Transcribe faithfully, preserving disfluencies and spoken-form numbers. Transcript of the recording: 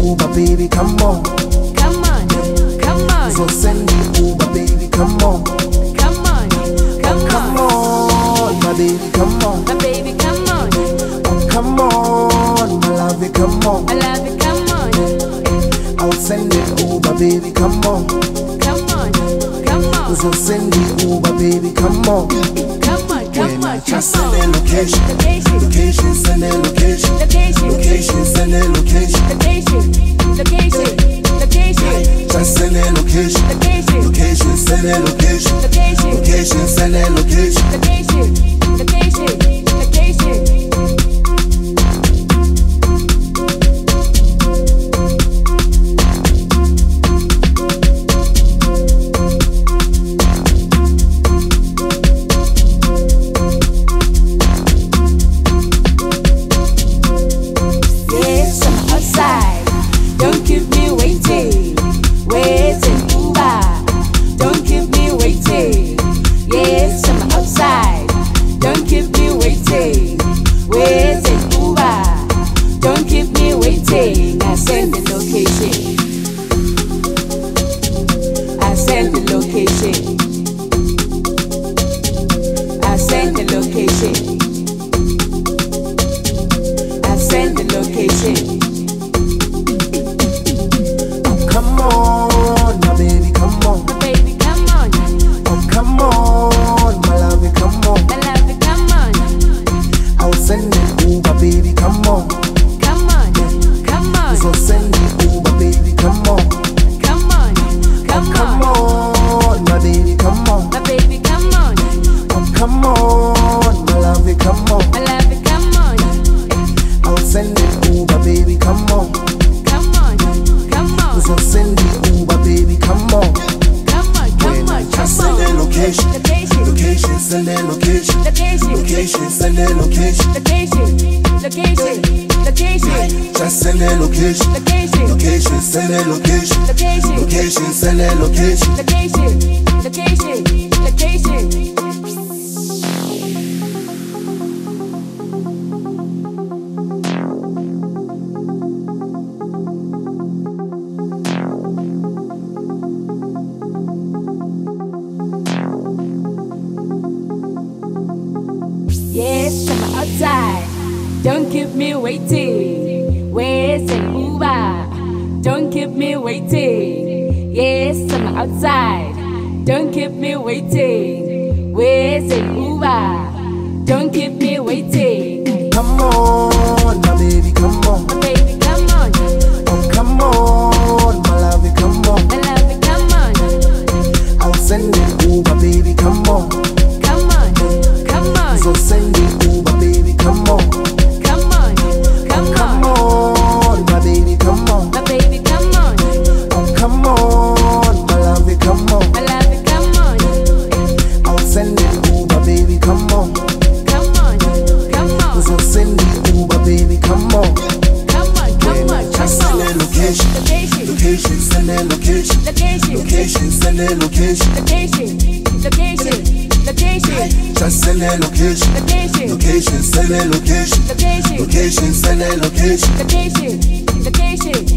Uber, baby, come on. Come on, come on. So send the Uber, baby, come on. Come on, come on. Come on, my baby, come on. My baby, come on. Oh, come on, my love, you come on. I love you, come on. I'll send it Uber, baby, come on. Come on, come on. So send the Uber, baby, come on. Come on, come on, Just come send on. the location. Location, Location, send the location. location, Location, send the location. location, location, location, Just send the location. location, Location, send the location. location, Location, send the location. location, location, location. Location, location, location, location, location, location, location.